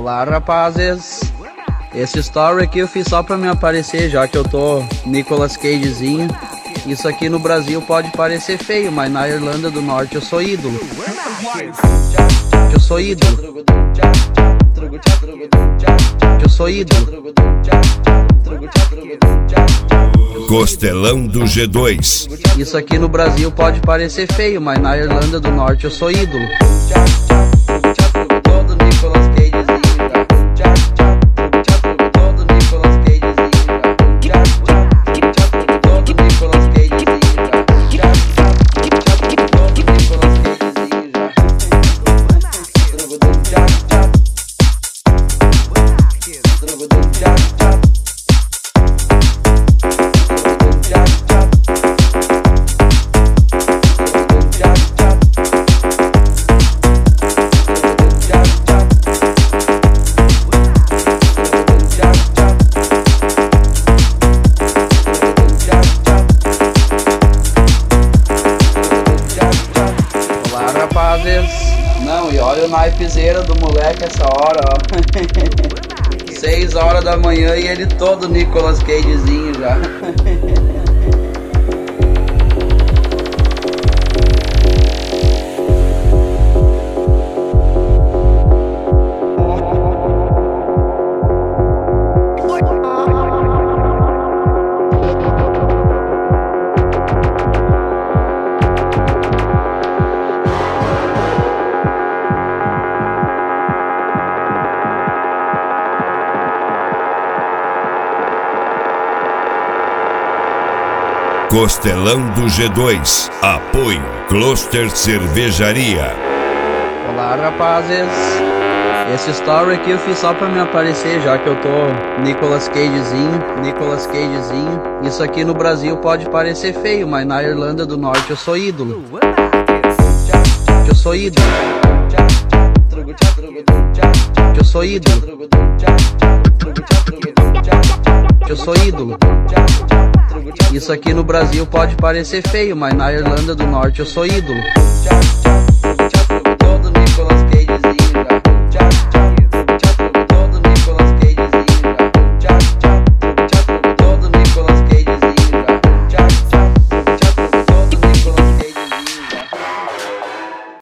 Olá, rapazes. Esse story aqui eu fiz só pra me aparecer, já que eu tô Nicolas Cagezinho. Isso aqui no Brasil pode parecer feio, mas na Irlanda do Norte eu sou ídolo. Eu sou ídolo. Eu sou ídolo. Costelão do G2. Isso aqui no Brasil pode parecer feio, mas na Irlanda do Norte eu sou ídolo. Todo Nicolas Cagezinho, todo Nicolas Cagezinho, todo Nicolas Cagezinho, todo Nicolas Não, e olha o naipezeira do moleque essa hora, ó. 6 horas da manhã e ele todo Nicolas Cagezinho já. Costelão do G2. Apoio Cluster Cervejaria. Olá, rapazes. Esse story aqui eu fiz só pra me aparecer, já que eu tô Nicolas Cagezinho. Isso aqui no Brasil pode parecer feio, mas na Irlanda do Norte eu sou ídolo. Eu sou ídolo. Eu sou ídolo. Eu sou ídolo. Isso aqui no Brasil pode parecer feio, mas na Irlanda do Norte eu sou ídolo. Todo Nicolas Cage.